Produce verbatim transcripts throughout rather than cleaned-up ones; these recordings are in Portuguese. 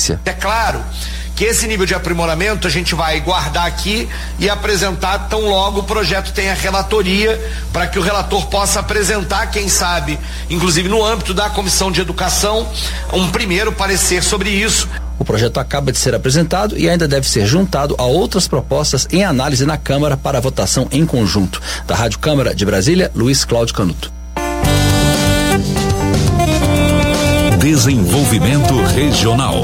distância. É claro que esse nível de aprimoramento a gente vai guardar aqui e apresentar tão logo o projeto tenha relatoria, para que o relator possa apresentar, quem sabe, inclusive no âmbito da Comissão de Educação, um primeiro parecer sobre isso. O projeto acaba de ser apresentado e ainda deve ser juntado a outras propostas em análise na Câmara para votação em conjunto. Da Rádio Câmara de Brasília, Luiz Cláudio Canuto. Desenvolvimento Regional.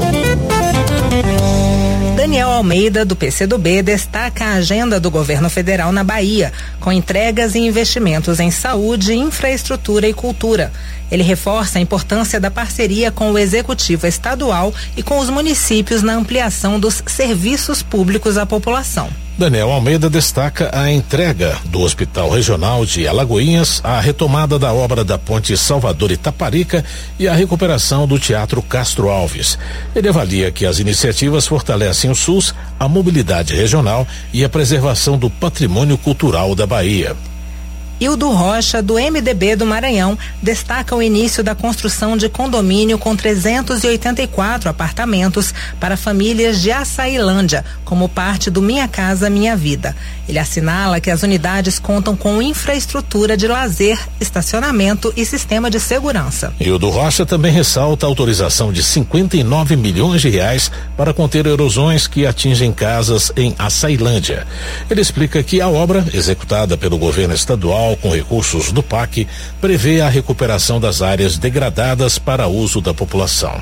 Daniel Almeida, do P C do B, destaca a agenda do governo federal na Bahia, com entregas e investimentos em saúde, infraestrutura e cultura. Ele reforça a importância da parceria com o Executivo Estadual e com os municípios na ampliação dos serviços públicos à população. Daniel Almeida destaca a entrega do Hospital Regional de Alagoinhas, a retomada da obra da Ponte Salvador-Itaparica e a recuperação do Teatro Castro Alves. Ele avalia que as iniciativas fortalecem o SUS, a mobilidade regional e a preservação do patrimônio cultural da Bahia. Hildo Rocha, do M D B do Maranhão, destaca o início da construção de condomínio com trezentos e oitenta e quatro apartamentos para famílias de Açailândia, como parte do Minha Casa Minha Vida. Ele assinala que as unidades contam com infraestrutura de lazer, estacionamento e sistema de segurança. Hildo Rocha também ressalta a autorização de cinquenta e nove milhões de reais para conter erosões que atingem casas em Açailândia. Ele explica que a obra, executada pelo governo estadual com recursos do P A C, prevê a recuperação das áreas degradadas para uso da população.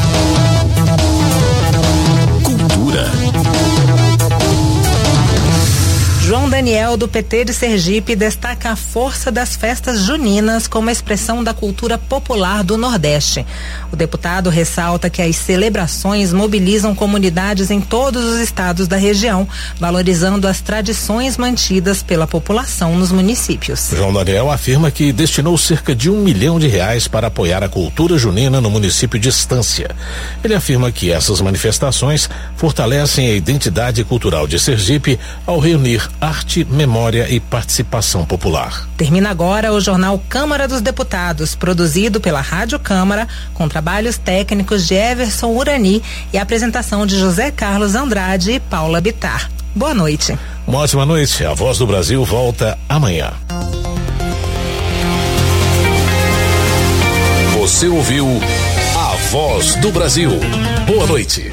Cultura. João Daniel, do P T de Sergipe, destaca a força das festas juninas como expressão da cultura popular do Nordeste. O deputado ressalta que as celebrações mobilizam comunidades em todos os estados da região, valorizando as tradições mantidas pela população nos municípios. João Daniel afirma que destinou cerca de um milhão de reais para apoiar a cultura junina no município de Estância. Ele afirma que essas manifestações fortalecem a identidade cultural de Sergipe ao reunir arte, memória e participação popular. Termina agora o jornal Câmara dos Deputados, produzido pela Rádio Câmara, com trabalhos técnicos de Everson Urani e a apresentação de José Carlos Andrade e Paula Bittar. Boa noite. Uma ótima noite. A Voz do Brasil volta amanhã. Você ouviu A Voz do Brasil. Boa noite.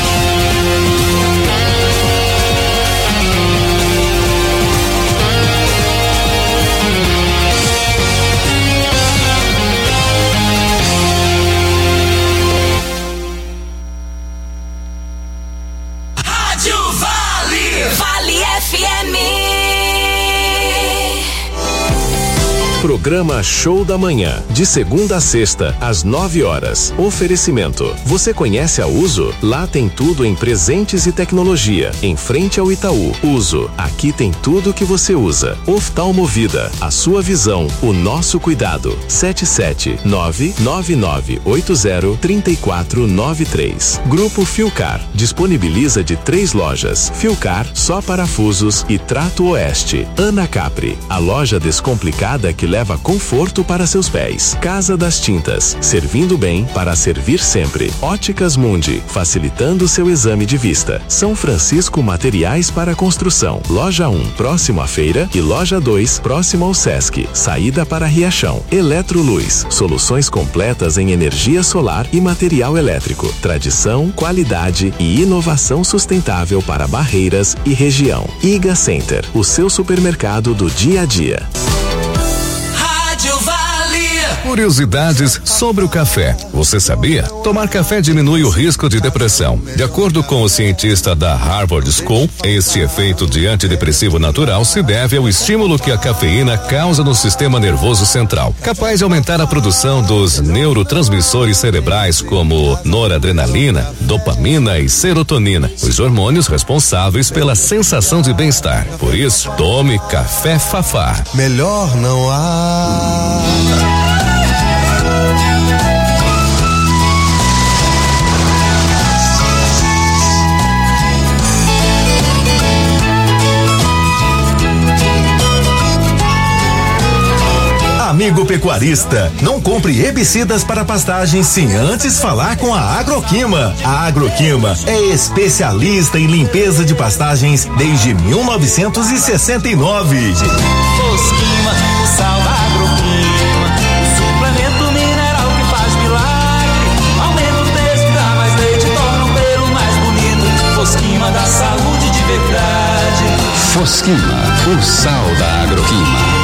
Programa Show da Manhã, de segunda a sexta, às nove horas. Oferecimento. Você conhece a Uso? Lá tem tudo em presentes e tecnologia. Em frente ao Itaú. Uso. Aqui tem tudo que você usa. Oftalmovida. A sua visão, o nosso cuidado. sete sete nove nove nove oito zero três quatro nove três. Grupo Filcar. Disponibiliza de três lojas. Filcar, só parafusos e Trato Oeste. Ana Capri. A loja descomplicada que leva conforto para seus pés. Casa das Tintas, servindo bem para servir sempre. Óticas Mundi, facilitando seu exame de vista. São Francisco Materiais para Construção. Loja um, próximo à feira, e Loja dois, próximo ao Sesc. Saída para Riachão. Eletroluz, soluções completas em energia solar e material elétrico. Tradição, qualidade e inovação sustentável para Barreiras e região. Iga Center, o seu supermercado do dia a dia. Curiosidades sobre o café. Você sabia? Tomar café diminui o risco de depressão. De acordo com o cientista da Harvard School, este efeito de antidepressivo natural se deve ao estímulo que a cafeína causa no sistema nervoso central, capaz de aumentar a produção dos neurotransmissores cerebrais como noradrenalina, dopamina e serotonina, os hormônios responsáveis pela sensação de bem-estar. Por isso, tome café Fafá. Melhor não há. amigo pecuarista, não compre herbicidas para pastagens sem antes falar com a Agroquima. A Agroquima é especialista em limpeza de pastagens desde mil novecentos e sessenta e nove. Fosquima, sal da Agroquima, o suplemento mineral que faz milagre. Aumenta o peso, dá mais leite, torna o pelo mais bonito. Fosquima dá saúde de verdade. Fosquima, o sal da Agroquima.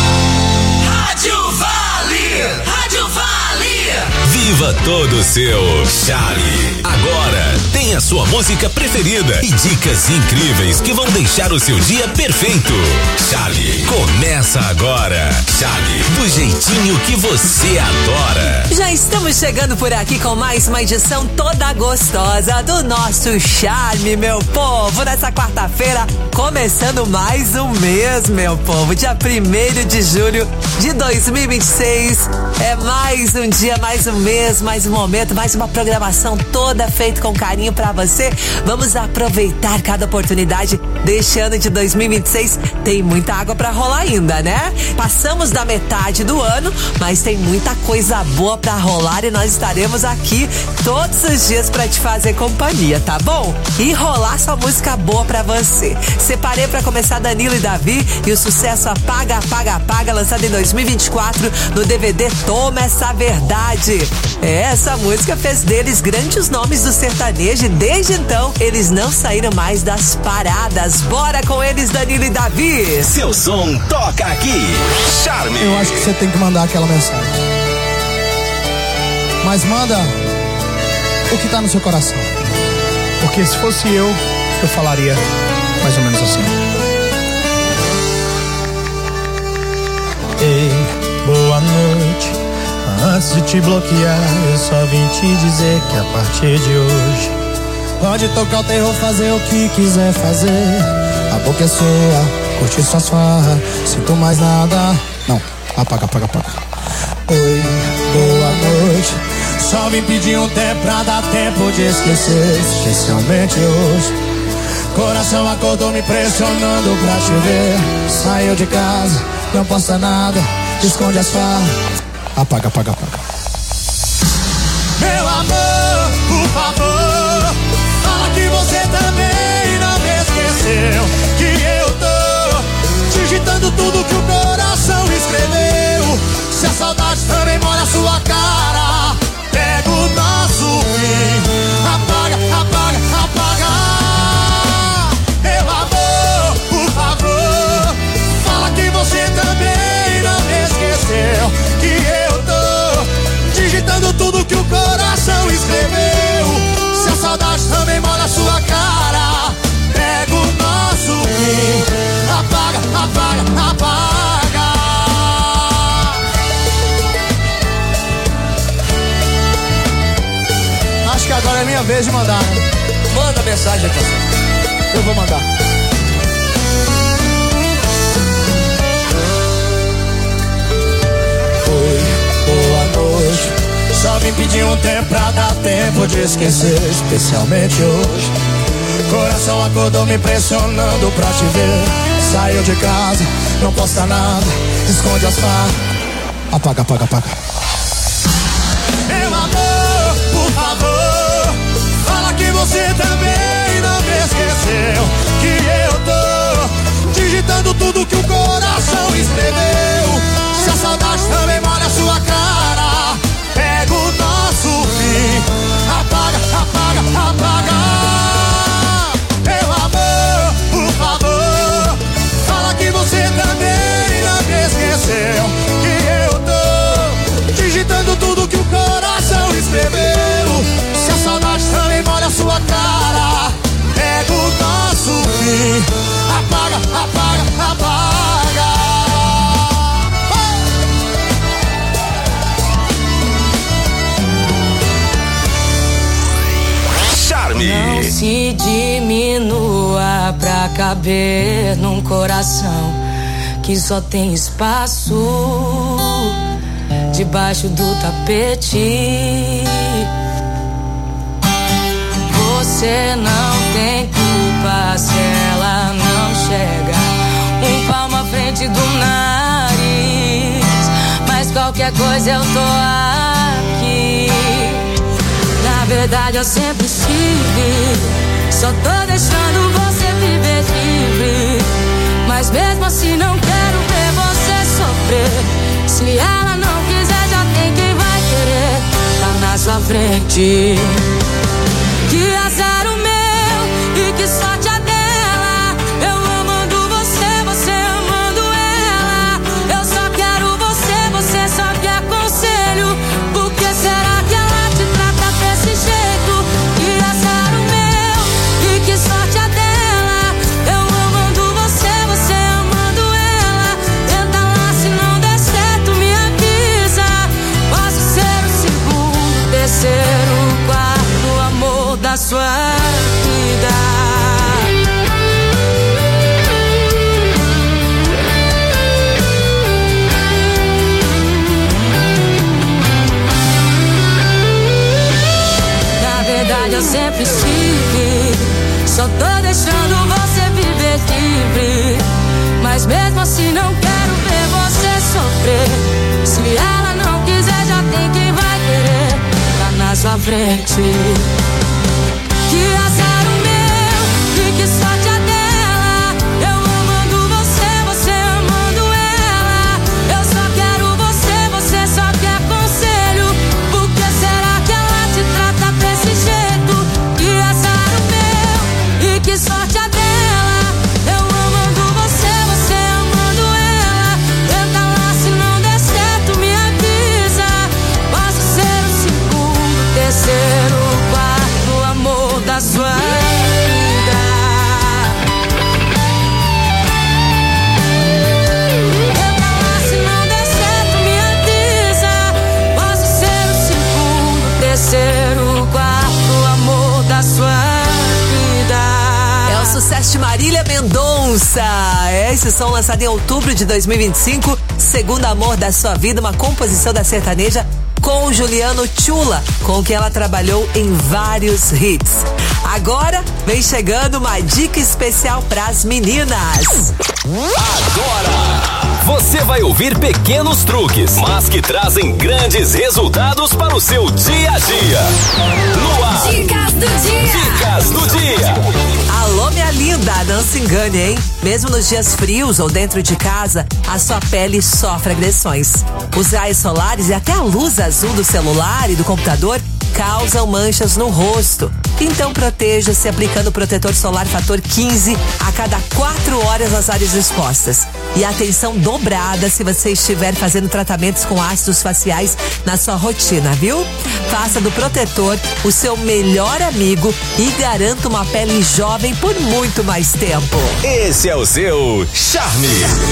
Viva todo o seu Charlie. Agora tem a sua música preferida e dicas incríveis que vão deixar o seu dia perfeito. Charlie, começa agora. Charlie, do jeitinho que você adora. Já estamos chegando por aqui com mais uma edição toda gostosa do nosso Charme, meu povo. Nessa quarta-feira, começando mais um mês, meu povo. Dia primeiro de julho de dois mil e vinte e seis. É mais um dia, mais um mês, mais um momento, mais uma programação toda feita com carinho pra você. Vamos aproveitar cada oportunidade deste ano de dois mil e vinte e seis. Tem muita água pra rolar ainda, né? Passamos da metade do ano, mas tem muita coisa boa pra rolar e nós estaremos aqui todos os dias pra te fazer companhia, tá bom? E rolar sua música boa pra você. Separei pra começar Danilo e Davi e o sucesso Apaga, Apaga, Apaga, lançado em dois mil e vinte e quatro no D V D Toma Essa Verdade. Essa música fez deles grandes nomes do sertanejo e desde então eles não saíram mais das paradas. Bora com eles, Danilo e Davi. Seu som toca aqui. Charme. Eu acho que você tem que mandar aquela mensagem. Mas manda o que tá no seu coração. Porque se fosse eu, eu falaria mais ou menos assim. Ei, boa noite. Antes de te bloquear, eu só vim te dizer que a partir de hoje pode tocar o terror, fazer o que quiser fazer. A boca é sua, curtir suas farras, sinto mais nada. Não, apaga, apaga, apaga. Oi, boa noite. Só vim pedir um tempo pra dar tempo de esquecer, especialmente hoje. Coração acordou me pressionando pra te ver. Saiu de casa, não posta nada, esconde as farras. Apaga, apaga, apaga. Meu amor, por favor, fala que você também não me esqueceu. Que eu tô digitando tudo que o coração escreveu. Se a saudade também mora na sua cara, pega o nosso fim. Apaga, apaga, apaga. Meu amor, por favor, fala que você também não me esqueceu. Que eu digitando tudo que o coração escreveu. Se a saudade também mora na sua cara, pega o nosso fim. Apaga, apaga, apaga. Acho que agora é minha vez de mandar, né? Manda mensagem aqui. Eu vou mandar. Oi, boa noite. Só vim pedir um tempo pra dar tempo de esquecer, especialmente hoje. Coração acordou me pressionando pra te ver. Saiu de casa, não posta nada, esconde as farras. Apaga, apaga, apaga. Meu amor, por favor, fala que você também não me esqueceu. Que eu tô digitando tudo que o coração escreveu. Se a saudade também mora na sua cara, pega o nosso fim. Apaga, apaga, apaga. Meu amor, por favor, fala que você também não me esqueceu. Que eu tô digitando tudo que o coração escreveu. Se a saudade também mora na sua cara, pega o nosso fim. Apaga, apaga, apaga. Não se diminua pra caber num coração que só tem espaço debaixo do tapete. Você não tem culpa se ela não chega um palmo à frente do nariz, mas qualquer coisa eu tô aqui. Na verdade eu sempre estive, só tô deixando você viver livre. Mas mesmo assim não quero ver você sofrer. Se ela não quiser, já tem quem vai querer. Tá na sua frente. Que azar o meu e que sorte a dela. Eu amando você, você amando ela. Eu só quero você, você só quer conselho. Por que será que ela te trata desse jeito? Que azar o meu e que sorte a dela. Eu amando você, você amando ela. Tenta lá, se não der certo me avisa. Posso ser o segundo, terceiro, quarto amor da sua vida. Na verdade eu sempre estive, só tô deixando você viver livre. Mas mesmo assim não quero ver você sofrer. Se ela não quiser, já tem quem vai querer. Tá na sua frente. Que azar o meu e que sorte a dela. Eu amando você, você amando ela. Eu só quero você, você só quer conselho. Por que será que ela te trata desse jeito? Que azar o meu e que sorte a dela. Eu amando você, você amando ela. Tenta lá, se não der certo me avisa. Posso ser o segundo, terceiro, quarto amor da sua vida. Tenta lá, se não der certo me avisa. Posso ser o segundo, terceiro, quarto amor da sua vida. É o sucesso de Marília Mendonça. É esse som lançado em outubro de dois mil e vinte e cinco. Segundo amor da sua vida, uma composição da sertaneja com Juliano Tchula, com quem ela trabalhou em vários hits. Agora vem chegando uma dica especial pras meninas. Agora você vai ouvir pequenos truques, mas que trazem grandes resultados para o seu dia a dia. No ar. Dicas do dia. Dicas do dia. Alô, minha linda, não se engane, hein? Mesmo nos dias frios ou dentro de casa, a sua pele sofre agressões. Os raios solares e até a luz azul do celular e do computador causam manchas no rosto. Então proteja-se aplicando protetor solar fator quinze a cada quatro horas nas áreas expostas. E atenção dobrada se você estiver fazendo tratamentos com ácidos faciais na sua rotina, viu? Faça do protetor o seu melhor amigo e garanta uma pele jovem por muito mais tempo. Esse é o seu Charme.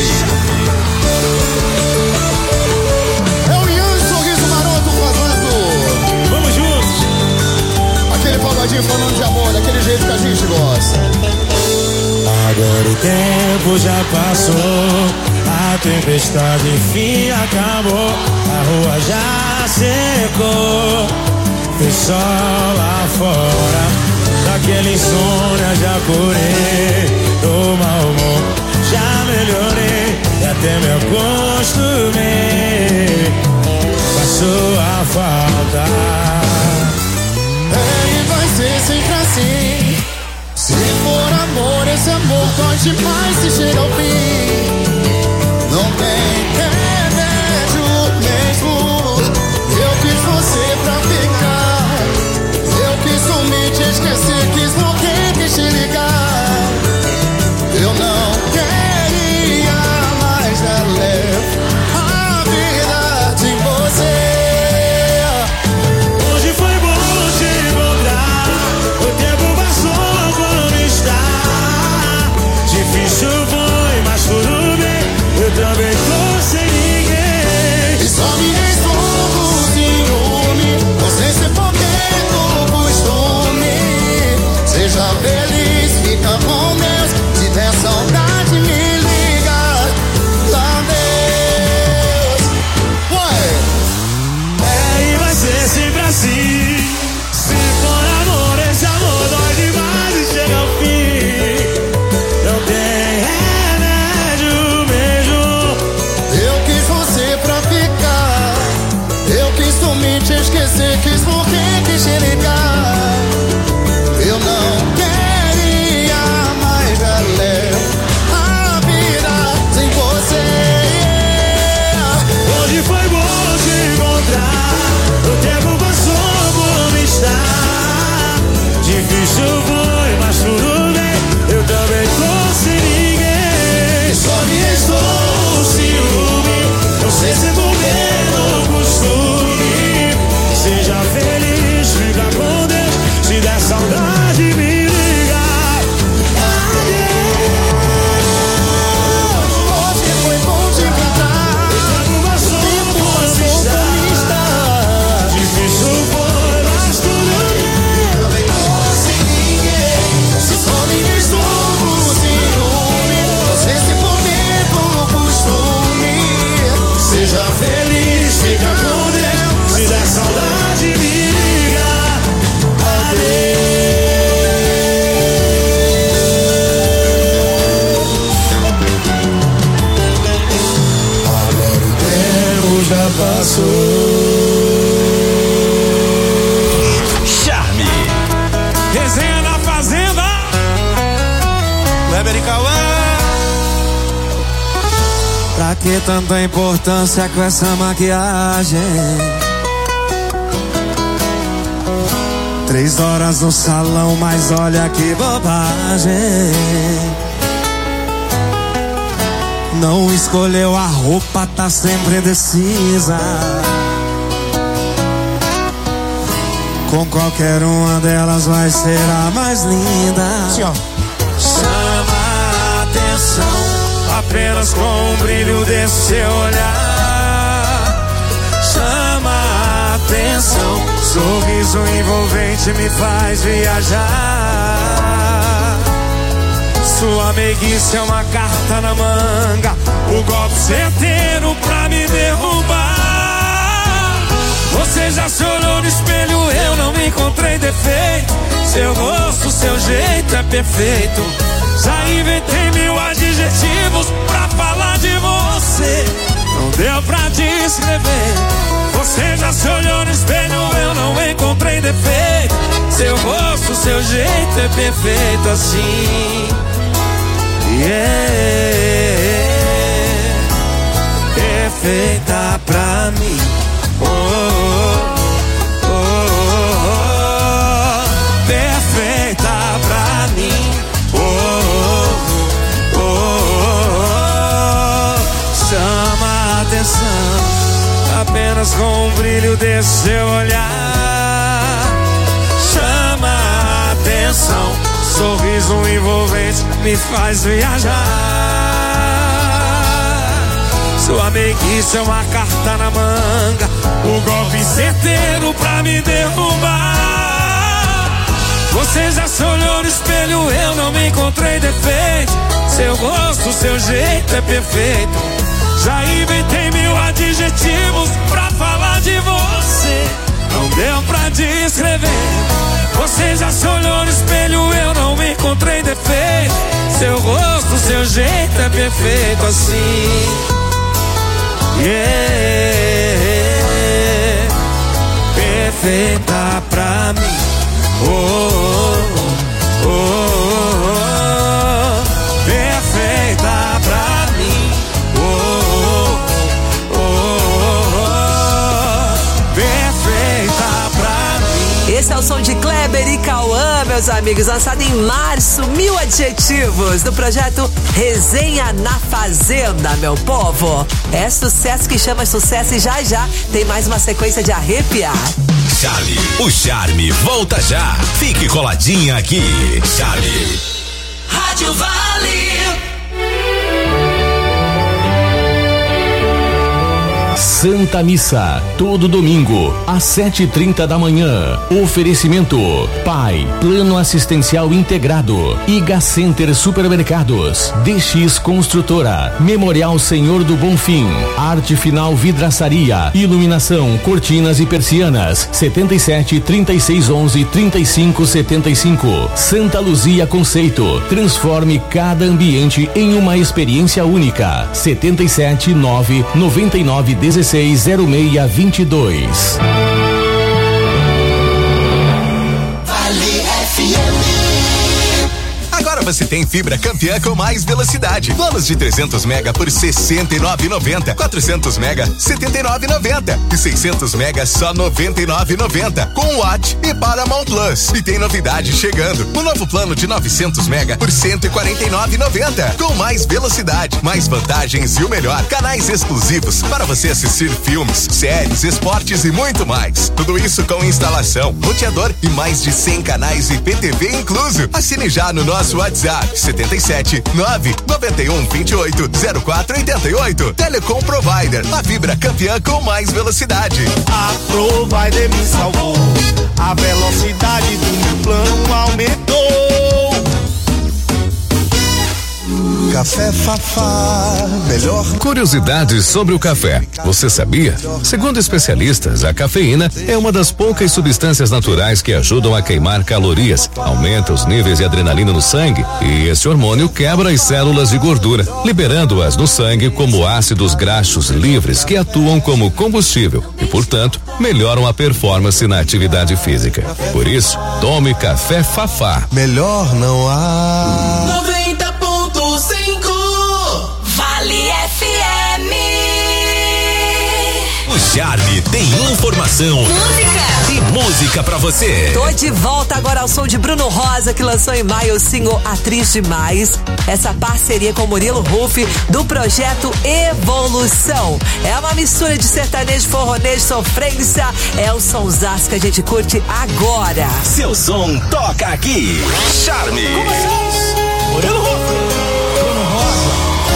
Aquele pagodinho falando de amor, daquele jeito que a gente gosta. Agora o tempo já passou, a tempestade enfim acabou, a rua já secou, tem sol lá fora, daquele insônia já curei, do mau humor já melhorei, e até me acostumei com a sua falta. Vai ser sempre assim. Se for amor, esse amor dói demais se chega ao fim. Não tem remédio mesmo. Eu quis você pra ficar. Eu quis sumir, te esquecer, quis morrer, quis te ligar. Eu não queria mais dar leve a vida de você. Difícil foi, mas tudo bem. Kleber e Cauã. Pra que tanta importância com essa maquiagem? Três horas no salão, mas olha que bobagem. Não escolheu a roupa, tá sempre indecisa. Com qualquer uma delas vai ser a mais linda. Sim, ó. Chama a atenção apenas com o brilho desse seu olhar. Chama a atenção, sorriso envolvente me faz viajar. Sua meiguice é uma carta na manga, o golpe certeiro pra me derrubar. Você já se olhou no espelho, eu não encontrei defeito. Seu rosto, seu jeito é perfeito. Já inventei mil adjetivos pra falar de você. Não deu pra descrever. Você já se olhou no espelho, eu não encontrei defeito. Seu rosto, seu jeito é perfeito assim. Yeah, perfeita pra mim. Oh, oh, oh, oh, oh, perfeita pra mim. Oh, oh, oh, oh, oh, chama a atenção apenas com o brilho desse seu olhar. Chama a atenção, sorriso envolvente me faz viajar. Sua meiguice é uma carta na manga, o golpe certeiro pra me derrubar. Você já se olhou no espelho, eu não me encontrei defeito. Seu rosto, seu jeito é perfeito. Já inventei mil adjetivos pra falar de você. Não deu pra descrever. Você já se olhou no espelho, eu não me encontrei defeito. Seu rosto, seu jeito é perfeito assim. Yeah, perfeita pra mim. Oh, oh, oh, oh, oh, perfeita pra mim. Oh, oh, oh, oh, perfeita pra mim. Esse é o som de Kleber e Cauã, meus amigos, lançado em março, Mil Adjetivos, do projeto Resenha na Fazenda, meu povo. É sucesso que chama sucesso e já já tem mais uma sequência de arrepiar. Charlie, o charme volta já. Fique coladinha aqui, Charlie. Rádio Vale. Santa Missa, todo domingo, às sete e trinta da manhã. Oferecimento: Pai, Plano Assistencial Integrado, Iga Center Supermercados, D X Construtora, Memorial Senhor do Bonfim, Arte Final Vidraçaria, Iluminação, Cortinas e Persianas, setenta e sete, trinta e seis, onze, trinta e cinco, setenta e cinco. Santa Luzia Conceito, transforme cada ambiente em uma experiência única. setenta e sete, nove, noventa e nove, dezesseis, zero seis, vinte e dois. Vale F M. Agora você tem fibra Campeã com mais velocidade. Planos de trezentos mega por sessenta e nove reais e noventa centavos. quatrocentos mega, setenta e nove reais e noventa centavos. E seiscentos mega, só noventa e nove reais e noventa centavos. Com Watt e Paramount Plus. E tem novidade chegando. O novo plano de novecentos mega por cento e quarenta e nove reais e noventa centavos. Com mais velocidade, mais vantagens e o melhor, canais exclusivos para você assistir filmes, séries, esportes e muito mais. Tudo isso com instalação, roteador e mais de cem canais e P T V incluso. Assine já no nosso WhatsApp setenta e sete, nove, noventa e um, vinte e oito, zero quatro, oitenta e oito. Telecom Provider, a fibra campeã com mais velocidade. A Provider me salvou, a velocidade do meu plano aumentou. Café Fafá, melhor. Curiosidades sobre o café. Você sabia? Segundo especialistas, a cafeína é uma das poucas substâncias naturais que ajudam a queimar calorias, aumenta os níveis de adrenalina no sangue e esse hormônio quebra as células de gordura, liberando-as no sangue como ácidos graxos livres que atuam como combustível e, portanto, melhoram a performance na atividade física. Por isso, tome Café Fafá. Melhor não há. noventa ponto Charme tem informação. Música. E música pra você. Tô de volta agora ao som de Bruno Rosa, que lançou em maio o single Atriz Demais. Essa parceria com Murilo Ruff do projeto Evolução. É uma mistura de sertanejo, forronejo, sofrência. É o sonsaço que a gente curte agora. Seu som toca aqui. Charme. Com vocês, Murilo Ruff, Bruno Rosa.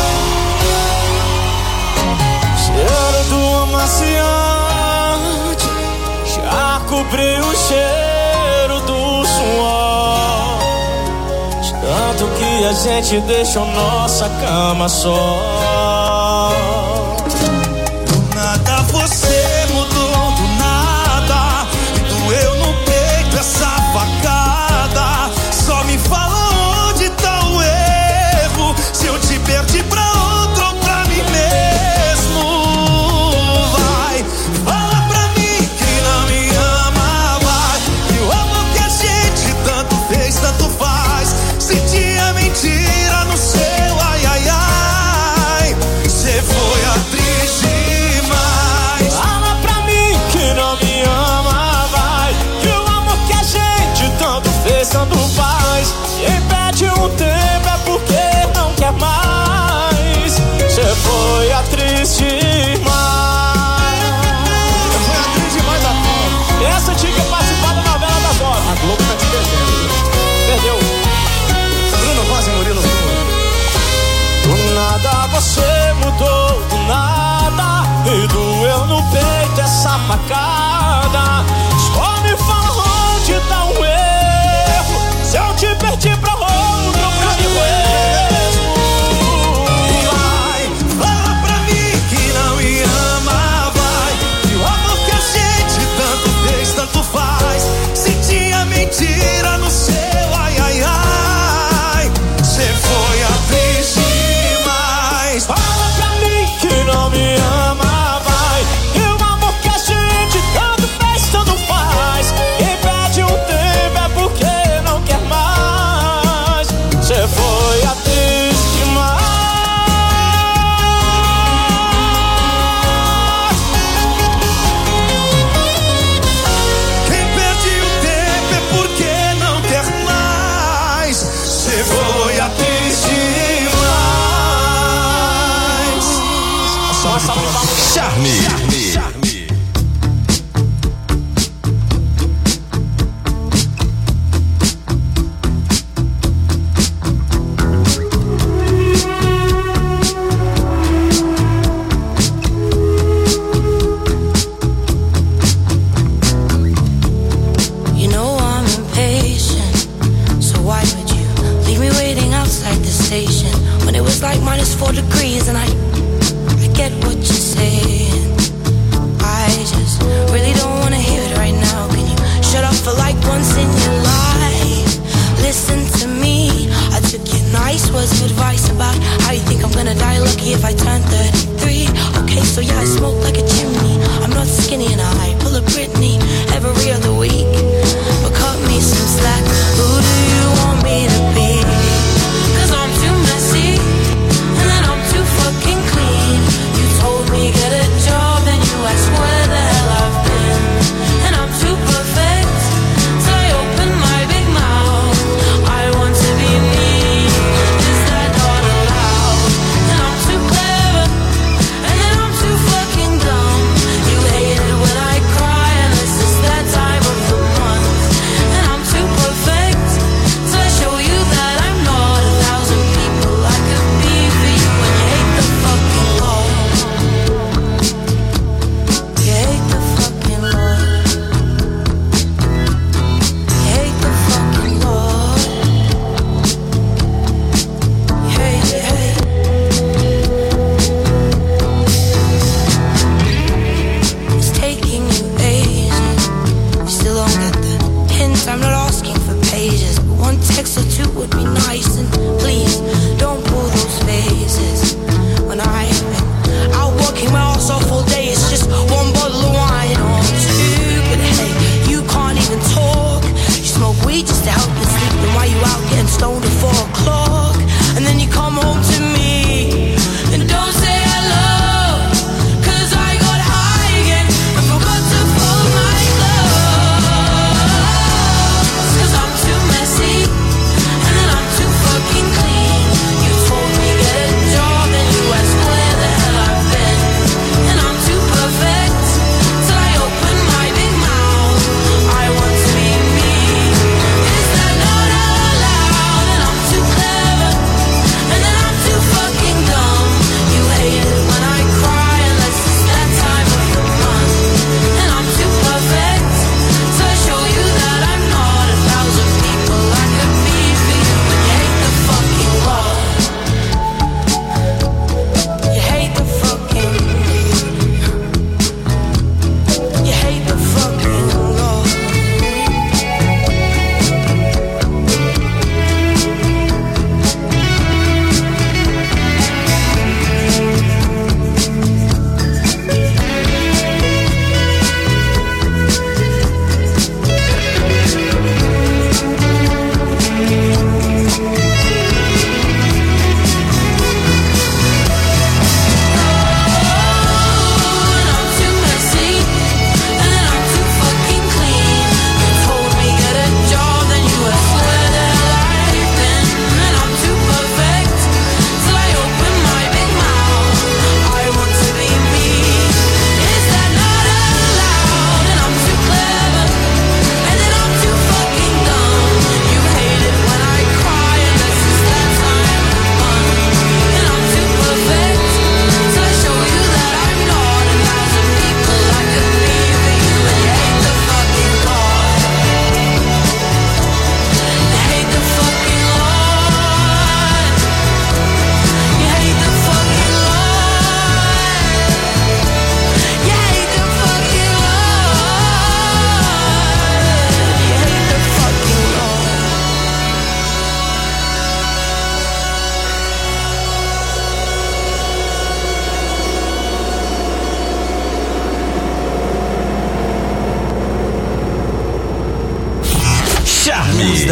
Cheiro do amaciante já cobriu o cheiro do suor. De tanto que a gente deixou nossa cama só. Do nada você mudou, do nada. E doeu no peito essa facada. Só me fala onde tá o erro. Se eu te perdi pra outro ou pra mim mesmo. Vai, fala pra mim que não me ama, vai. E o amor que a gente tanto fez, tanto faz. Se tinha mentira no seu ai, ai, ai. Cê foi atriz demais. Fala pra mim que não me ama, vai. E o amor que a gente tanto fez, tanto faz. Quem perde um tempo é porque não quer mais. Cê foi atriz demais. Eu fui atriz demais da Globo. Essa tinha que participar da novela da Globo. A Globo tá te perdendo. Perdeu. Bruno Rosa e Murilo Ruff. Do nada você mudou, do nada. E doeu no peito essa facada. Só me fala onde tá o erro. Se eu te perdi pra outro, pra mim mesmo. Vai, fala pra mim que não me ama, vai. E o amor que a gente tanto fez, tanto faz. Se tinha mentira no seu ai, ai, ai. Cê foi atriz demais. Fala pra mim que não me ama, vai. E o amor que a gente tanto fez, tanto faz. Quem perde um tempo é porque não quer mais. Cê foi atriz demais. Quem perde o tempo é porque não quer mais. Cê foi atriz demais. Charme. You know I'm impatient, so why would you leave me waiting outside the station when it was like minus four degrees and I, I get what you're saying. I just really don't wanna hear it right now. Can you shut up for like once in your life? Listen to me, I took your nice words of advice about how you think I'm gonna die lucky if I turn thirty-three. Okay, so yeah, I smoke like a chimney. I'm not skinny and I pull a Britney every other week. But cut me some slack, who do you want me to be? Cause I'm too messy, and then I'm too fucking clean. You told me get a job, then you asked where the hell I've been. And I'm too perfect, so I open my big mouth. I want to be me, is that not allowed? And I'm too clever, and then I'm too fucking dumb. You hate it when I cry, and this is that time of the month. And I'm too perfect, so I show you that I'm not a thousand people I could be for you. And you hate the fucking law. You hate the fucking law. You hate the fucking law. You hate it, hate it. It's taking you ages. You still don't get the hint. I'm not asking for pages, but one text or two would be nice. And please don't pull those phases. When I've been out working my ass off all day, it's just one bottle of wine or two. But hey, you can't even talk. You smoke weed just to help you sleep. Then why you out getting stoned at four o'clock? And then you come home to me and don't say hello. Cause I got high again.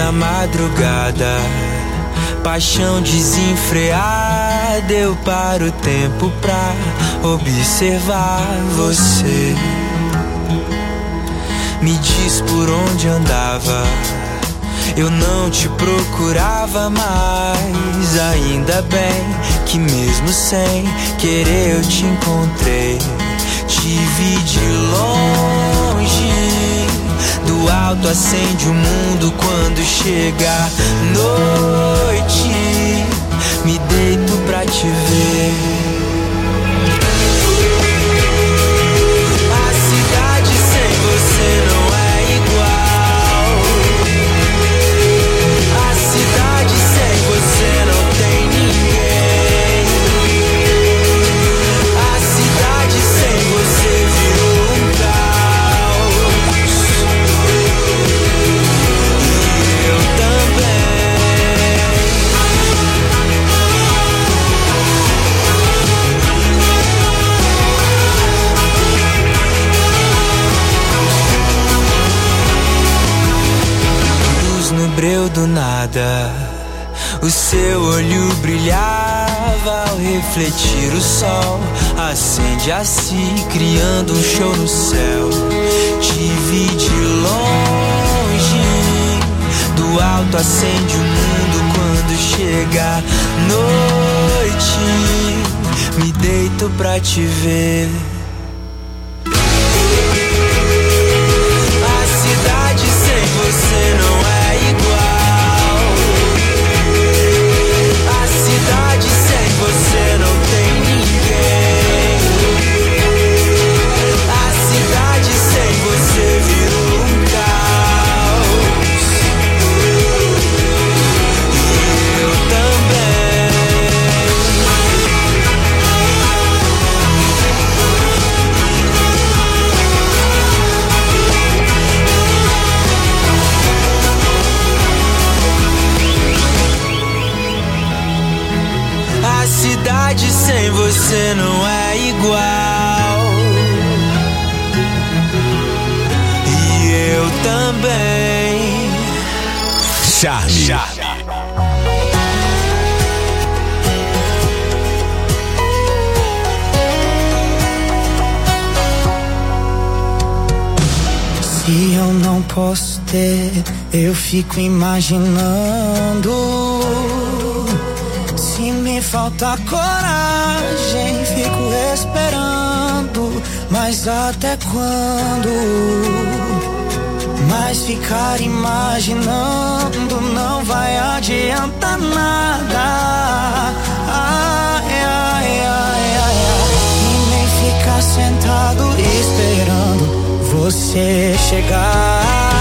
na madrugada, paixão desenfreada, eu paro o tempo pra observar você. Me diz por onde andava, eu não te procurava mais. Ainda bem que mesmo sem querer eu te encontrei. Te vi de longe, do alto acende o mundo quando chega a noite. Me deito pra te ver. A cidade sem você não é igual. A cidade sem você não tem ninguém. A cidade sem você virou um caos. E eu também. Luz no breu do nada, o seu olho brilhava ao refletir o sol. Acende a si, criando um show no céu. Te vi de longe, do alto acende o mundo quando chega a noite. Me deito pra te ver. A cidade sem você não é igual. A cidade sem você não tem ninguém. A cidade sem você virou um caos. E eu também. A cidade sem você não é igual. E eu também. Charme. Charme. Se eu não posso ter, eu fico imaginando. Se me falta coragem, fico esperando. Mas até quando? Mas ficar imaginando não vai adiantar nada. Ai, ai, ai, ai, ai. E nem ficar sentado esperando você chegar.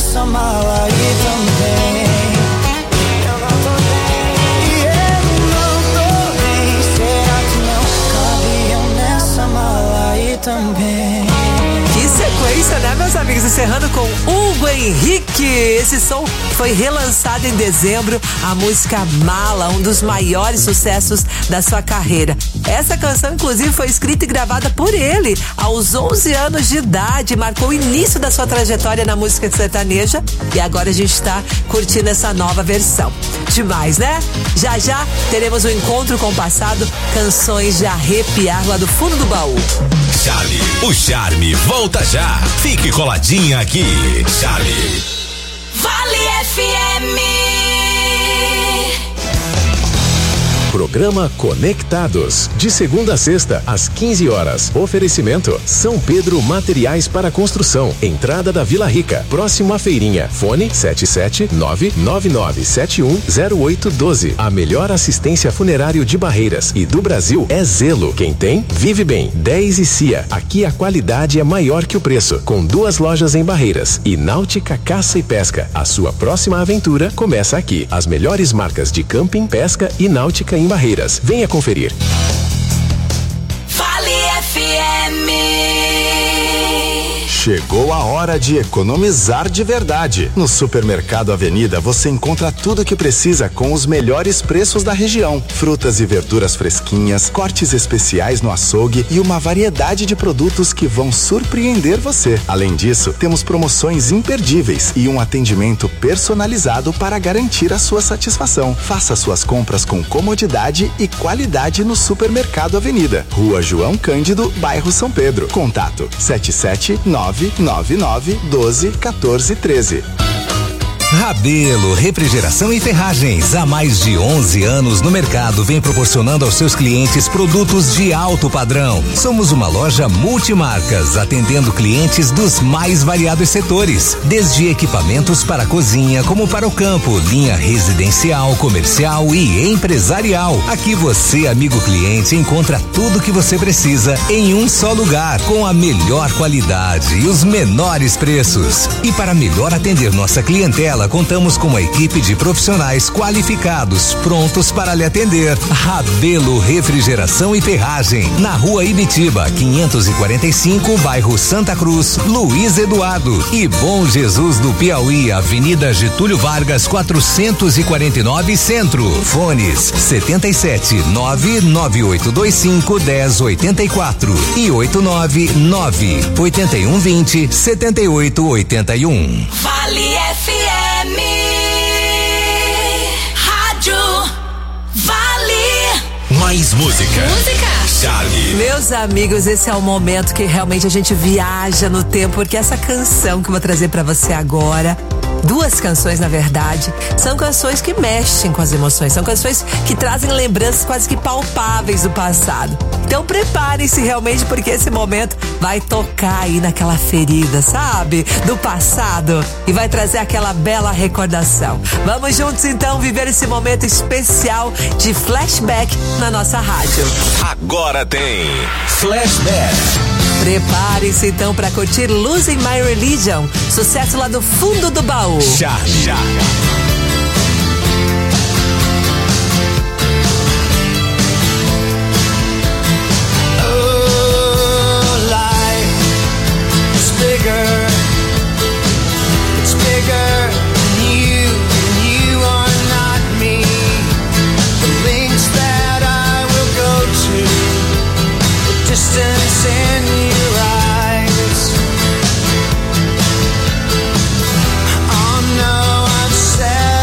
nessa mala aí também. Eu não tô bem. E eu não tô bem. Será que não cabe eu nessa mala aí também? Que sequência, né, meus amigos? Encerrando com Hugo Henrique. Esse som foi relançado em dezembro, a música Mala, um dos maiores sucessos da sua carreira. Essa canção, inclusive, foi escrita e gravada por ele aos onze anos de idade, marcou o início da sua trajetória na música sertaneja e agora a gente está curtindo essa nova versão. Demais, né? Já já teremos um encontro com o passado, canções de arrepiar lá do fundo do baú. Charlie, o charme volta já. Fique coladinha aqui, Charlie. Vale F M. Programa Conectados, de segunda a sexta, às quinze horas. Oferecimento São Pedro Materiais para Construção, entrada da Vila Rica, próximo à feirinha. Fone sete sete nove nove nove sete um zero oito um dois. A melhor assistência funerário de Barreiras e do Brasil é Zelo. Quem tem, vive bem. dez e Cia. Aqui a qualidade é maior que o preço. Com duas lojas em Barreiras e Náutica Caça e Pesca. A sua próxima aventura começa aqui. As melhores marcas de camping, pesca e náutica em Barreiras. Venha conferir. Vale F M. Chegou a hora de economizar de verdade. No Supermercado Avenida você encontra tudo o que precisa com os melhores preços da região. Frutas e verduras fresquinhas, cortes especiais no açougue e uma variedade de produtos que vão surpreender você. Além disso, temos promoções imperdíveis e um atendimento personalizado para garantir a sua satisfação. Faça suas compras com comodidade e qualidade no Supermercado Avenida. Rua João Cândido, bairro São Pedro. Contato sete sete nove nove nove um dois um quatro um três. Rabelo Refrigeração e Ferragens, há mais de onze anos no mercado, vem proporcionando aos seus clientes produtos de alto padrão. Somos uma loja multimarcas, atendendo clientes dos mais variados setores, desde equipamentos para a cozinha como para o campo, linha residencial, comercial e empresarial. Aqui você, amigo cliente, encontra tudo que você precisa em um só lugar, com a melhor qualidade e os menores preços. E para melhor atender nossa clientela, contamos com uma equipe de profissionais qualificados, prontos para lhe atender. Rabelo Refrigeração e Ferragem, na Rua Ibitiba, quinhentos e quarenta e cinco, bairro Santa Cruz, Luiz Eduardo. E Bom Jesus do Piauí, Avenida Getúlio Vargas, quatrocentos e quarenta e nove, Centro. Fones setenta e sete nove nove oito dois cinco um zero oito quatro e oito nove nove oito um dois zero sete oito oito um. Vale F M. Rádio Vale. Mais música. Música. Charlie. Meus amigos, esse é o momento que realmente a gente viaja no tempo, porque essa canção que eu vou trazer pra você agora, duas canções na verdade, são canções que mexem com as emoções, são canções que trazem lembranças quase que palpáveis do passado. Então preparem-se realmente, porque esse momento vai tocar aí naquela ferida, sabe? Do passado, e vai trazer aquela bela recordação. Vamos juntos então viver esse momento especial de flashback na nossa rádio. Agora tem Flashback. Prepare-se então para curtir Losing My Religion, sucesso lá do fundo do baú. Charlie. Charlie. Oh no, I've said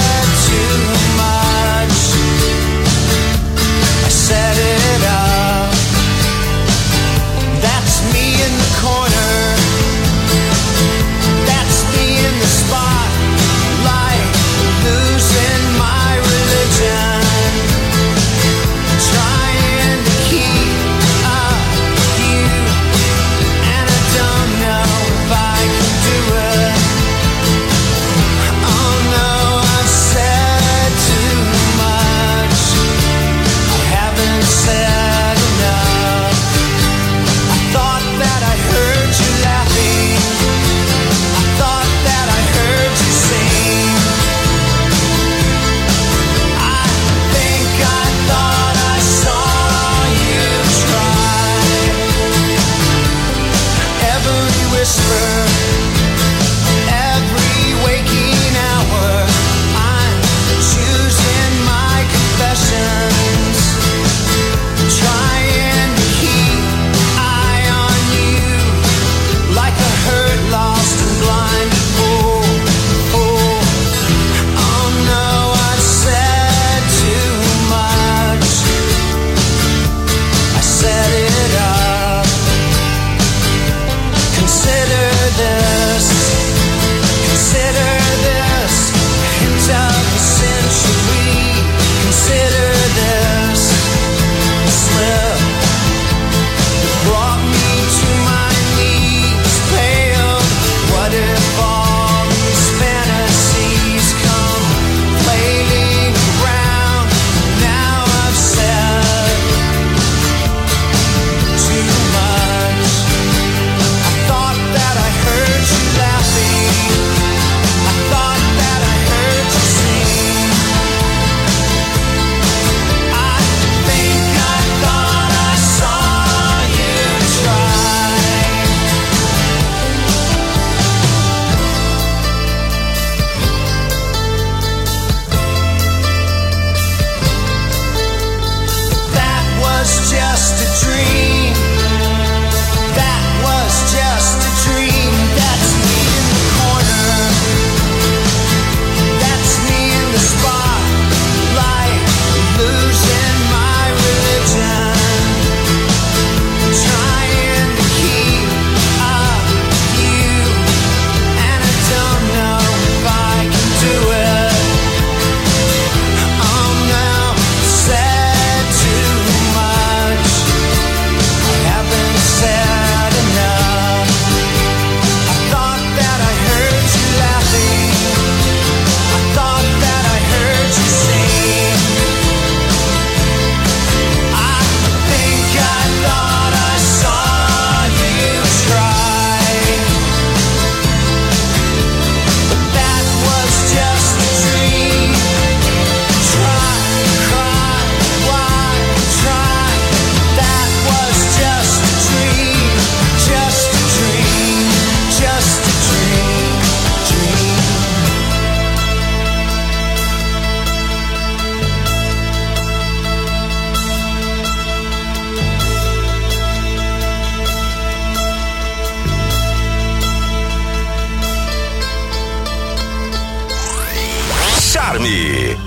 Charme.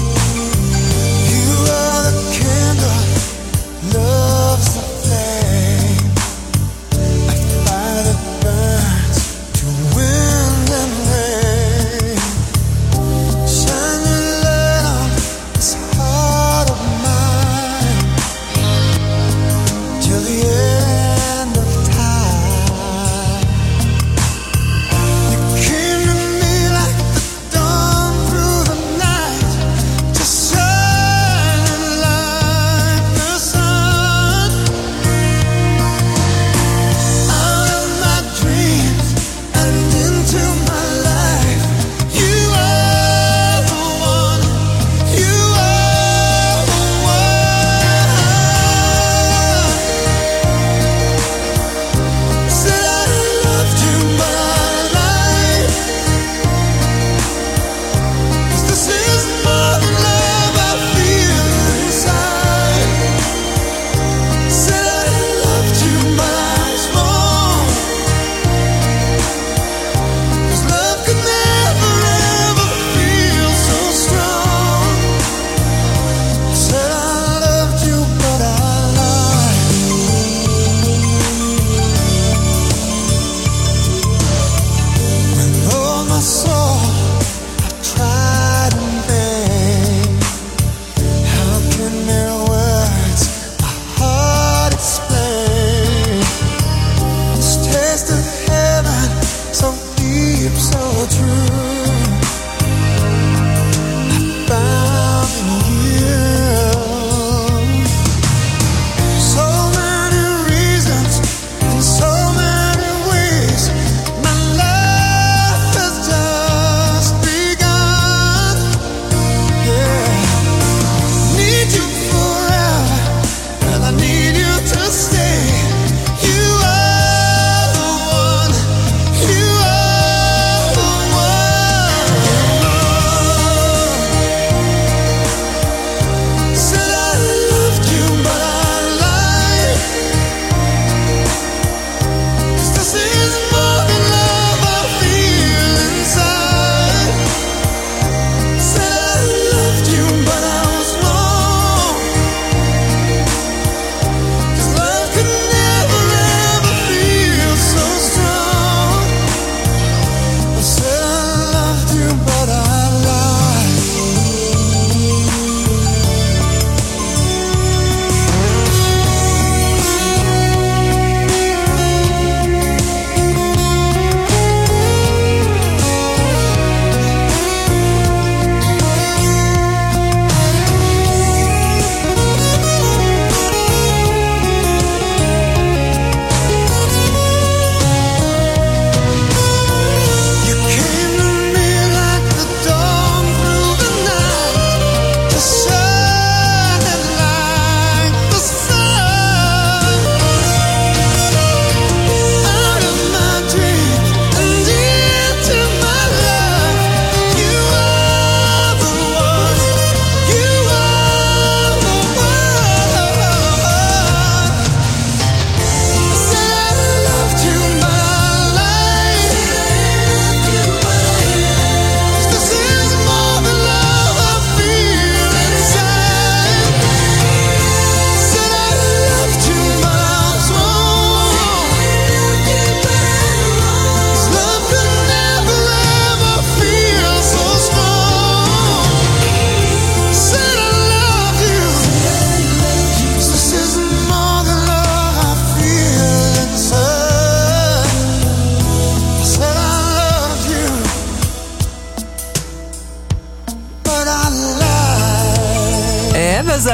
You are the candle, love's affair.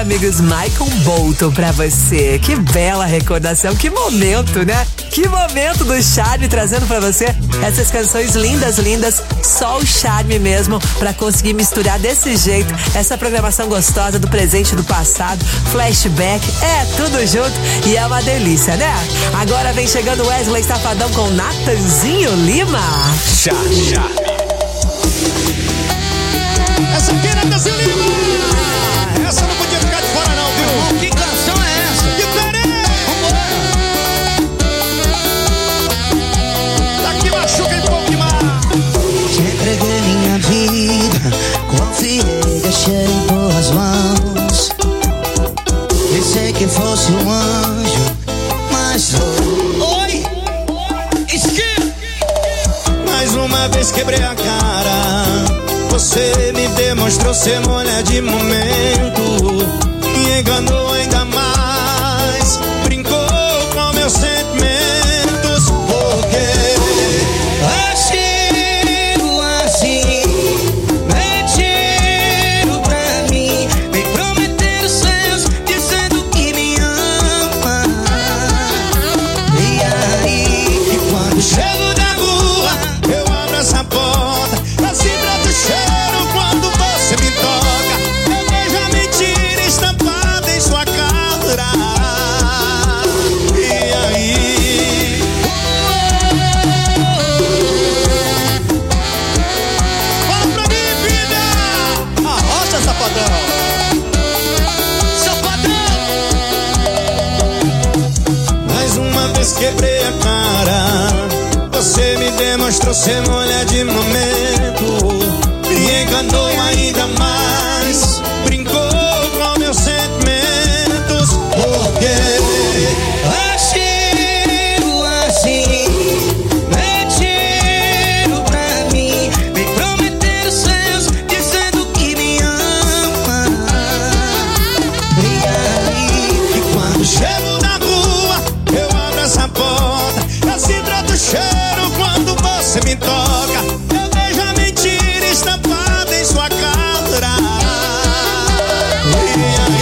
amigos, Michael Bolton pra você. Que bela recordação, que momento, né? Que momento do Charme trazendo pra você essas canções lindas, lindas, só o charme mesmo pra conseguir misturar desse jeito essa programação gostosa do presente e do passado, flashback, é tudo junto e é uma delícia, né? Agora vem chegando Wesley Safadão com Natanzinho Lima. Charme. Essa aqui é Natanzinho Lima. Essa não podia ficar de fora não, viu? Que canção é essa? Diferente! Vambora! Daqui machuca e pouco demais. Te entreguei minha vida, confiei, deixei em boas mãos. Pensei que fosse um anjo, mas sou. Oi! Esquerda! Mais uma vez quebrei a cara. Você me demonstrou ser mulher de momento. Me enganou ainda mais. Brincou com meus sentimentos. Porque agiu assim, mentiu pra mim, me prometendo céus, dizendo que me ama. E aí, e quando chego da rua, eu abro essa porta, assim trato o cheiro quando você me toca. Eu vejo a mentira estampada em sua cara. E aí, fala pra mim, vida! Arrocha, safadão! Safadão! Mais uma vez quebrei a cara. Você me demonstrou ser mulher de momento. Me enganou ainda mais. Brincou com meus sentimentos. Porque agiu assim, mentiu pra mim, me prometendo céus, dizendo que me ama. E aí, e quando chego na rua, eu abro essa porta, assim trato o cheiro quando você me toca. Eu vejo a mentira estampada em sua cara. E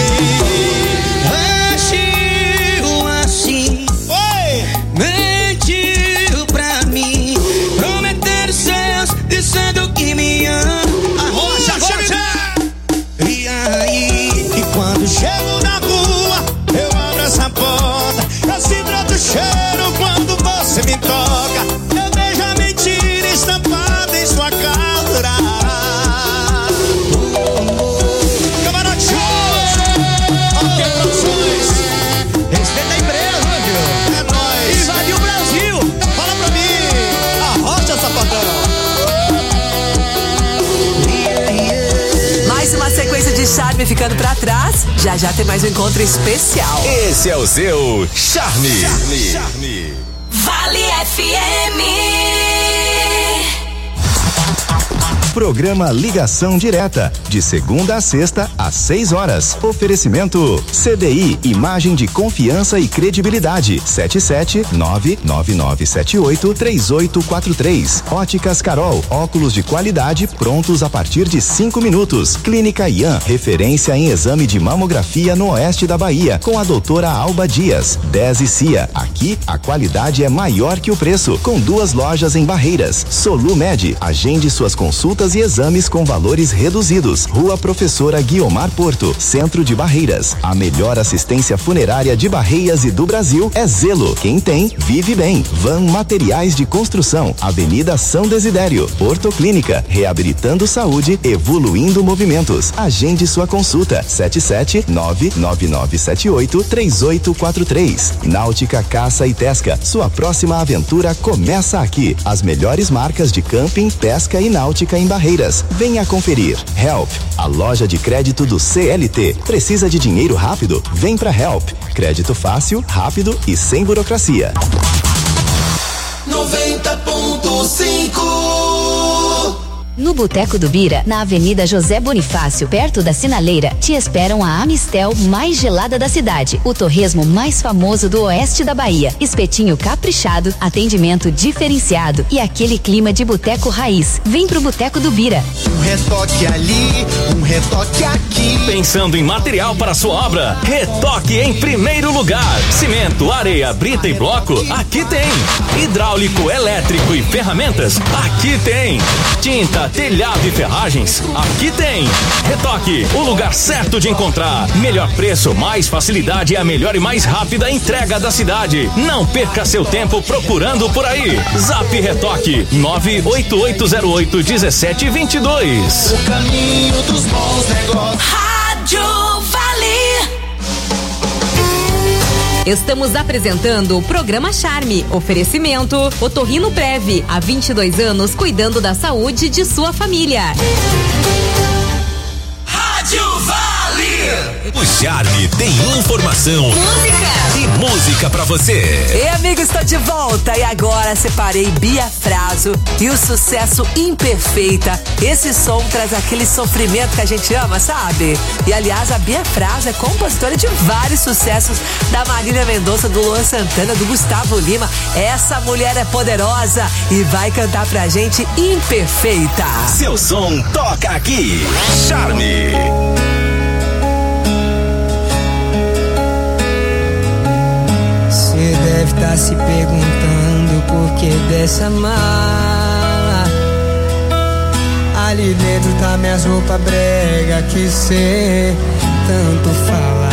aí, agiu assim, oi! mentiu pra mim, prometendo céus, dizendo que me ama. Arrocha, arrocha! E aí, E quando chego na rua, eu abro essa porta, assim trato o cheiro quando você me toca. Eu vejo a mentira estampada em sua cara. Camarote Shows! Ok, produções! Respeita a empresa, viu? É nóis! Invadiu o Brasil! Fala pra mim! Arrocha, safadão! Mais uma sequência de charme ficando pra trás. Já já tem mais um encontro especial. Esse é o seu Charme. Charme. Charme. Vale F M. Programa Ligação Direta, de segunda a sexta, às seis horas. Oferecimento C D I, imagem de confiança e credibilidade. sete sete nove nove nove sete oito três oito quatro três. Óticas Carol, óculos de qualidade prontos a partir de cinco minutos. Clínica Ian, referência em exame de mamografia no oeste da Bahia, com a doutora Alba Dias. dez e Cia, aqui a qualidade é maior que o preço, com duas lojas em Barreiras. Solumed, agende suas consultas e exames com valores reduzidos. Rua Professora Guiomar Porto, Centro de Barreiras. A melhor assistência funerária de Barreiras e do Brasil é Zelo. Quem tem, vive bem. Van Materiais de Construção, Avenida São Desidério. Porto Clínica, reabilitando saúde, evoluindo movimentos. Agende sua consulta, sete sete nove nove nove sete oito três oito quatro três. Náutica Caça e Pesca, sua próxima aventura começa aqui. As melhores marcas de camping, pesca e náutica em Barreiras. Venha conferir. Help, a loja de crédito do C L T. Precisa de dinheiro rápido? Vem pra Help. Crédito fácil, rápido e sem burocracia. noventa ponto cinco No Boteco do Bira, na Avenida José Bonifácio, perto da Sinaleira, te esperam a Amistel mais gelada da cidade, o torresmo mais famoso do oeste da Bahia, espetinho caprichado, atendimento diferenciado e aquele clima de boteco raiz. Vem pro Boteco do Bira. Um retoque ali, um retoque aqui. Pensando em material para sua obra? Retoque em primeiro lugar. Cimento, areia, brita e bloco? Aqui tem. Hidráulico, elétrico e ferramentas? Aqui tem. Tinta, telhado e ferragens? Aqui tem. Retoque, o lugar certo de encontrar. Melhor preço, mais facilidade e a melhor e mais rápida entrega da cidade. Não perca seu tempo procurando por aí. Zap Retoque nove oito oito zero oito um sete dois dois. O caminho dos bons negócios. Rádio Vale. Estamos apresentando o programa Charme. Oferecimento Otorrino Prev. Há vinte e dois anos cuidando da saúde de sua família. Rádio Vale. O Charme tem informação. Música. E música pra você. Ei, amigo, estou de volta. E agora separei Bia Fraso e o sucesso Imperfeita. Esse som traz aquele sofrimento que a gente ama, sabe? E aliás, a Bia Fraso é compositora de vários sucessos da Marília Mendonça, do Luan Santana, do Gustavo Lima. Essa mulher é poderosa e vai cantar pra gente Imperfeita. Seu som toca aqui. Charme. Você deve estar se perguntando por que dessa mala. Ali dentro tá minhas roupas brega que cê tanto fala.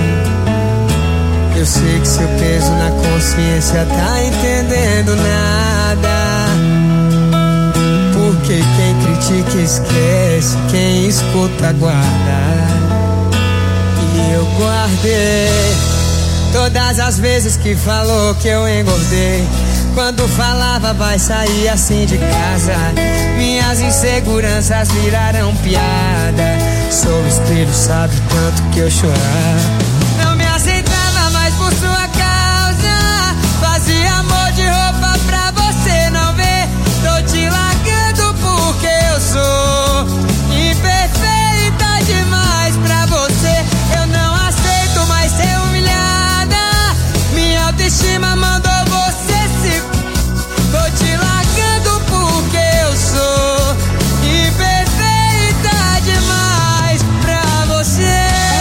Eu sei que seu peso na consciência tá entendendo nada. Porque quem critica esquece, quem escuta guarda. E eu guardei todas as vezes que falou que eu engordei. Quando falava vai sair assim de casa, minhas inseguranças viraram piada. Sou o espelho, sabe tanto que eu chorava. Não me aceitava mais por sua causa. Fazia amor de roupa pra você não ver. Tô te largando porque eu sou imperfeita demais pra você. Eu não aceito mais ser humilhada. Minha autoestima mandou você se... Tô te largando porque eu sou imperfeita demais pra você.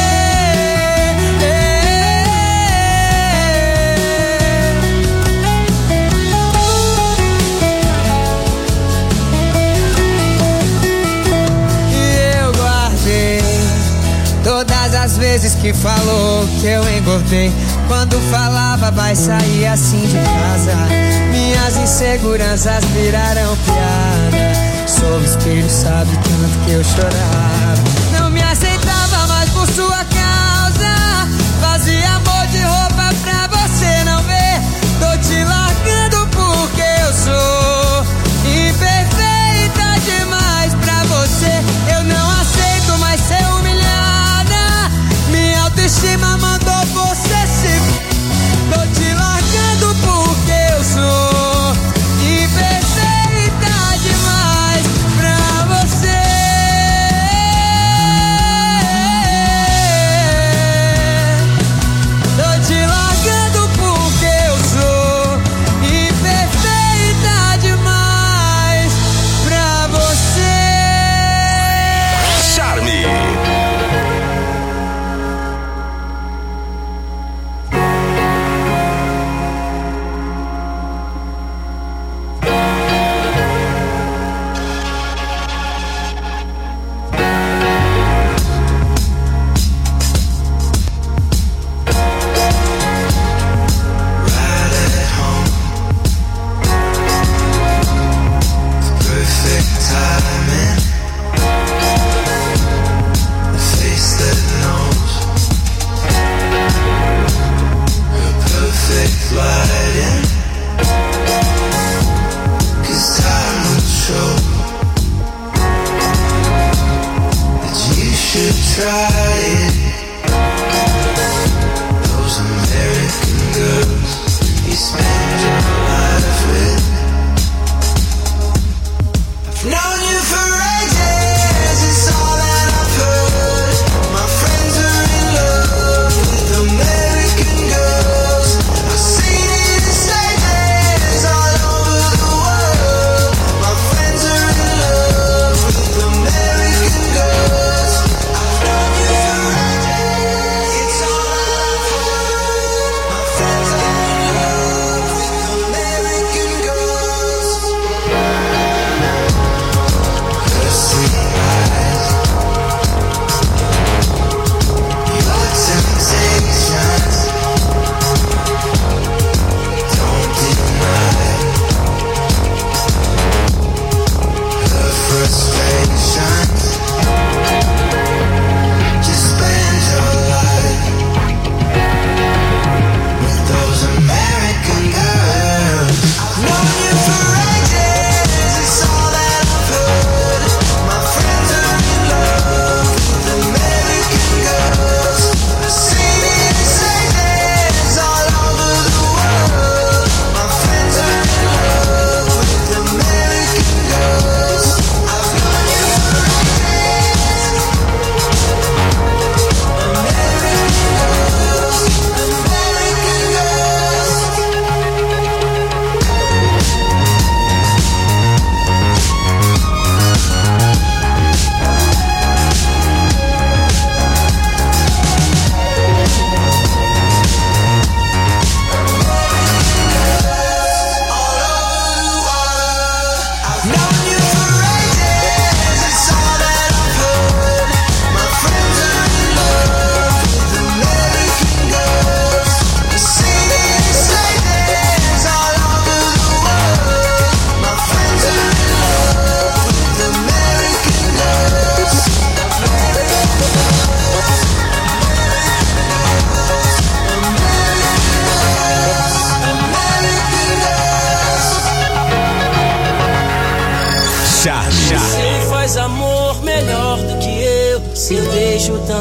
E eu guardei todas as vezes que falou que eu engordei. Quando falava vai sair assim de casa, minhas inseguranças viraram piada. Sou o espelho, sabe tanto que eu chorava. Não me aceitava mais por sua causa. Fazia amor de roupa pra você não ver. Tô te largando porque eu sou imperfeita demais pra você. Eu não aceito mais ser humilhada. Minha autoestima mandou você se... Tô te largando porque eu sou imperfeita demais pra você.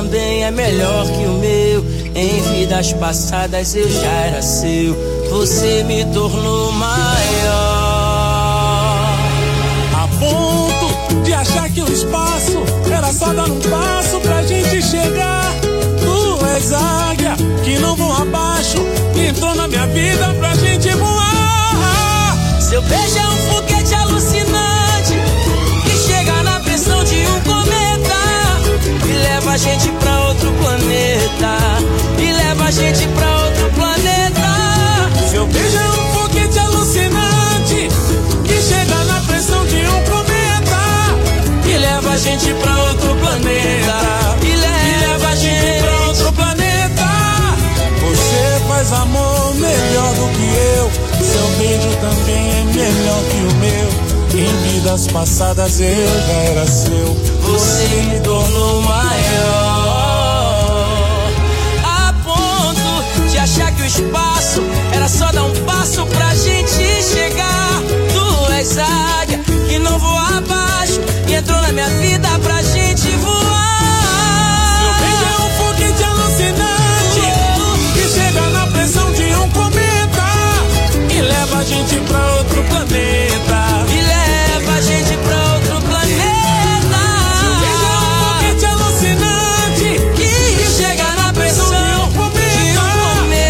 também é melhor que o meu. Em vidas passadas eu já era seu. Você me tornou maior. A ponto de achar que o espaço era só dar um passo pra gente chegar. Tu és águia que não voa abaixo, que entrou na minha vida pra gente voar. Seu beijo é um foguete alucinante que chega na pressão de um cometa e leva a gente pra outro planeta. E leva a gente pra outro planeta. Seu beijo é um foguete alucinante que chega na pressão de um cometa e leva a gente pra outro planeta. E leva, e leva a gente pra outro planeta. Você faz amor melhor do que eu. Seu beijo também é melhor que o meu. Em vidas passadas eu já era seu. Você me tornou maior. A ponto de achar que o espaço